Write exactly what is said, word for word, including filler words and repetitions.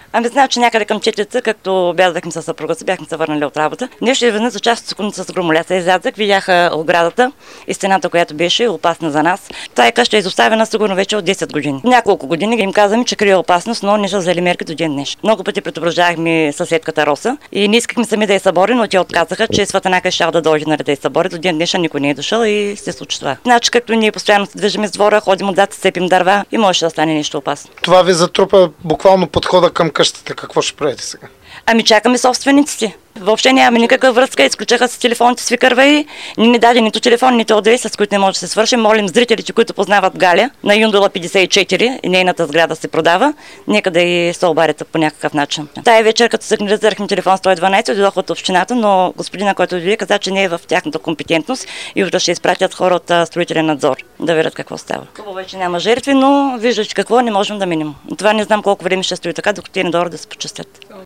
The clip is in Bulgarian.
Ами значи някъде към четирица, както бяхме със съпруга си, бяхме се върнали от работа. Нещо и веднъж за част от секунда с громоляса излязах, видяха оградата и стената, която беше опасна за нас. Тая къща е изоставена сигурно вече от десет години. Няколко години им казваме, че крие опасност, но не са взели мерки до ден днес. Много пъти предупреждавахме съседката Роса и не искахме сами да я събори, но те отказаха, че Сватанака ще да дойде да я събори. До ден днешен никой не е дошъл и се случи това. Значи, както ние постоянно се движим с двора, ходим отзад, цепим дърва и може да стане нещо опасно. Това ви затрупа буквално подхода към къщата. Какво ще правите сега? Ами чакаме собствениците. Въобще нямаме никаква връзка, изключаха с телефоните си кърва, не ни даде нито телефон, нито адрес, с които не може да се свърши. Молим зрителите, които познават Галя, на Юндола петдесет и четири, и нейната сграда се продава, нека да и се обарят по някакъв начин. Тая вечер, като сигнализирахме телефон сто и дванадесет, дойдох от общината, но господина, който ви каза, че не е в тяхната компетентност и утре ще изпратят хора от строителен надзор да видят какво става. Хубаво е, че няма жертви, но виждате какво не можем да минем. Това не знам колко време ще стои така, докато те не дойдат да се почистят.